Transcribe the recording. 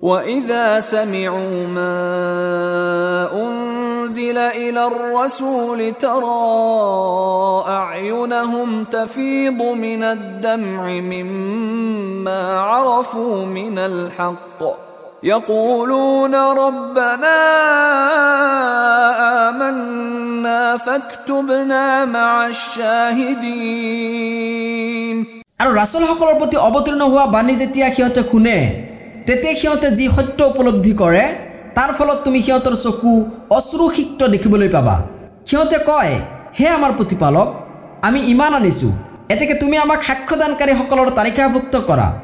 وإذا سمعوا ما أنزل إلى الرسول ترى أعينهم تفيض من الدمع مما عرفوا من الحق يقولون ربنا آمنا فاكتبنا مع الشاهدين আৰু ৰাসূলসকলৰ প্ৰতি অৱতীৰ্ণ হোৱা বাণী যেতিয়া সিহঁতে শুনে তেতিয়া সিহঁতে যি সত্য উপলব্ধি কৰে তাৰ ফলত তুমি সিহঁতৰ চকু অশ্ৰুসিক্ত দেখিবলৈ পাবা সিহঁতে কয় হে আমাৰ প্ৰতিপালক আমি ঈমান আনিছো এতেকে তুমি আমাক সাক্ষ্যদানকাৰীসকলৰ তালিকাভুক্ত কৰা